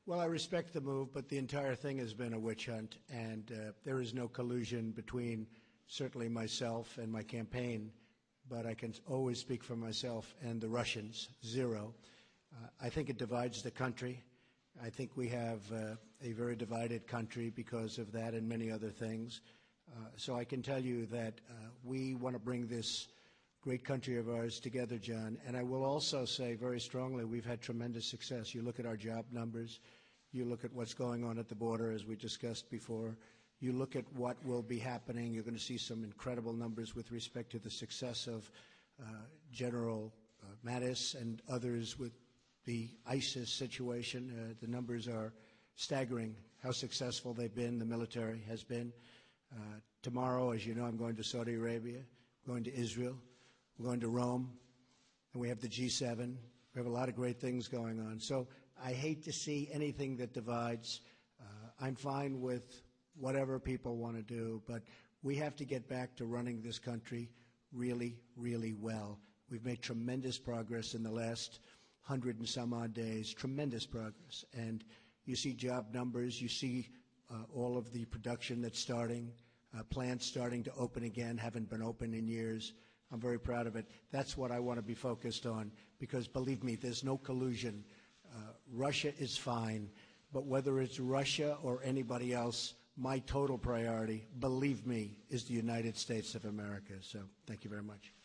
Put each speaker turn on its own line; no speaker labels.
Well, I respect the move, but the entire thing has been a witch hunt, and there is no collusion between certainly myself and my campaign, but I can always speak for myself and the Russians, zero. I think it divides the country. I think we have a very divided country because of that and many other things. So I can tell you that we want to bring this great country of ours together, John. And I will also say very strongly we've had tremendous success. You look at our job numbers. You look at what's going on at the border, as we discussed before. You look at what will be happening. You're going to see some incredible numbers with respect to the success of General Mattis and others with the ISIS situation. The numbers are staggering, how successful they've been, the military has been. Tomorrow, as you know, I'm going to Saudi Arabia, going to Israel. We're going to Rome, and we have the G7. We have a lot of great things going on. So I hate to see anything that divides. I'm fine with whatever people want to do, but we have to get back to running this country really, really well. We've made tremendous progress in the last 100 and some odd days, tremendous progress. And you see job numbers, you see all of the production that's starting, plants starting to open again, haven't been open in years. I'm very proud of it. That's what I want to be focused on because, believe me, there's no collusion. Russia is fine, but whether it's Russia or anybody else, my total priority, believe me, is the United States of America. So thank you very much.